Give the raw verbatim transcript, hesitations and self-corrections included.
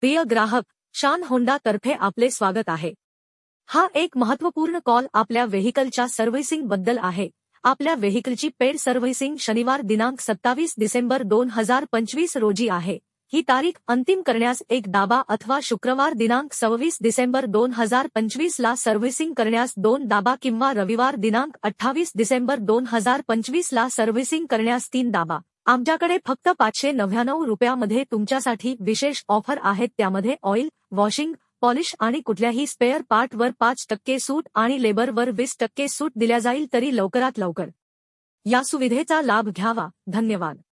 प्रिय ग्राहक, शान होंडा तर्फे आपले स्वागत आहे। हा एक महत्त्वपूर्ण कॉल आपल्या व्हेइकलच्या सर्व्हिसिंग बद्दल आहे। आपल्या व्हेइकलची पेड सर्व्हिसिंग शनिवार दिनांक सत्तावीस डिसेंबर दोन हजार पंचवीस रोजी आहे। ही तारीख अंतिम करण्यास एक दाबा अथवा शुक्रवार दिनांक सव्वीस डिसेंबर दोन हजार पंचवीस ला सर्व्हिसिंग करण्यास दोन दाबा किंवा रविवार दिनांक अठ्ठावीस डिसेंबर दोन हजार पंचवीस ला सर्व्हिसिंग करण्यास तीन दाबा। आमच्याकडे फक्त पाचशे नव्याण्णव रुपयामध्ये तुमच्यासाठी विशेष ऑफर आहेत, त्यामध्ये ऑइल, वॉशिंग, पॉलिश आणि कुठल्याही स्पेअर पार्टवर पाच टक्के सूट आणि लेबरवर वीस टक्के सूट दिल्या जाईल, तरी लवकरात लवकर या सुविधेचा लाभ घ्यावा। धन्यवाद।